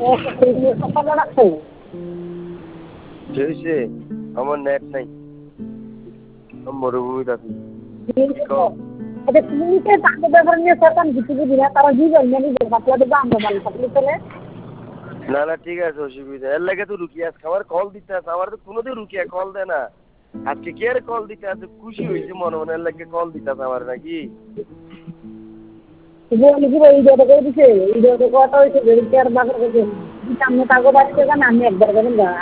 সকালে রাখছো জয়সে আমার নেট নাই মরুভূমিতে আছি এটা ক্লিনিকে তাকে ব্যাপার নিয়ে সরকার কিছু বুঝি না তারা জীবন মেনে নিবে বাচ্চা দেবো আমরা ভালো থাকলে চলে না না ঠিক আছে অসুবিধা এর লাগে তো রুকিয়া খাবার কল দিতে আছে আমার তো কোনোদিন রুকিয়া কল দেয় না আজকে কে আর কল দিতে আছে খুশি হয়েছে মনে মনে এর লাগে কল দিতে আছে আমার নাকি জীবনে কি এই জায়গা করে দিছে এই জায়গা কথা হয়েছে বেরিয়ে আর বাজার করছে সামনে তাগো বাড়িতে গান আমি একবার করেন